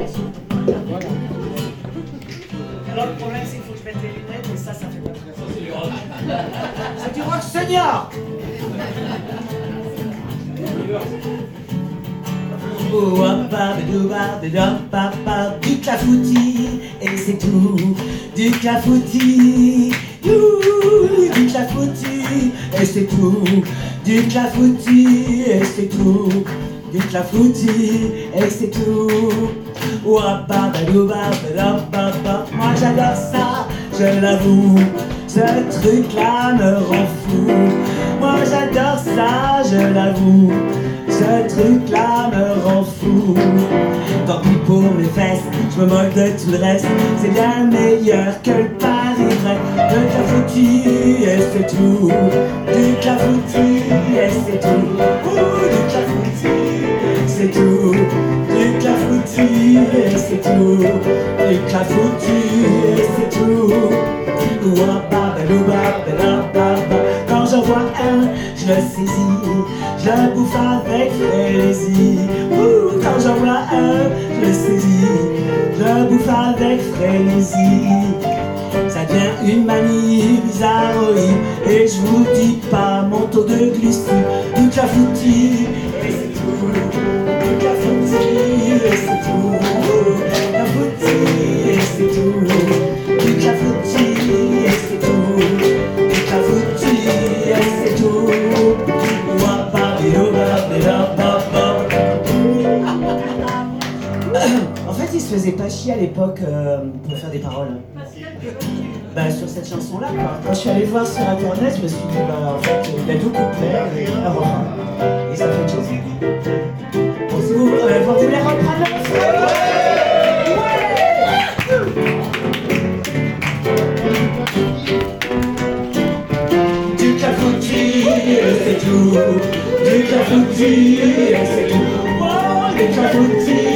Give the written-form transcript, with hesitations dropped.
Alors le problème c'est qu'il faut que je mette les lunettes et ça fait pas très bien. C'est du rock senior. Du clafoutis, et c'est tout. Du clafoutis, du clafoutis, et c'est tout. Du clafoutis, et c'est tout. Du clafoutis, et c'est tout. Moi j'adore ça, je l'avoue. Ce truc-là me rend fou. Moi j'adore ça, je l'avoue. Ce truc-là me rend fou. Tant pis pour mes fesses, je me moque de tout le reste. C'est bien meilleur que le Paris vrai. De clafoutis, et c'est tout. Du clafoutis, et c'est tout. Du clafoutis, c'est tout. Du clafoutis, et c'est tout. Du clafoutis, et c'est tout. Quand j'en vois un, je le saisis, je le bouffe avec frénésie. Quand j'en vois un, je le saisis, je le bouffe avec frénésie. Ça devient une manie bizarroïde, et je vous dis pas mon taux de glucides. Du clafoutis, et c'est tout. Du clafoutis, et c'est tout. Du clafoutis, et c'est tout. Du clafoutis, et c'est tout. Du clafoutis, et c'est tout. En fait, il se faisait pas chier à l'époque pour faire des paroles. Bah, sur cette chanson-là, quoi. Quand je suis allé voir sur internet, je me suis dit, bah, en fait, il y a deux couplets et un refrain. Et ça fait une chanson. Bon, si vous voulez reprendre le refrain, du clafoutis, c'est tout. Du clafoutis, c'est tout. Oh, du clafoutis.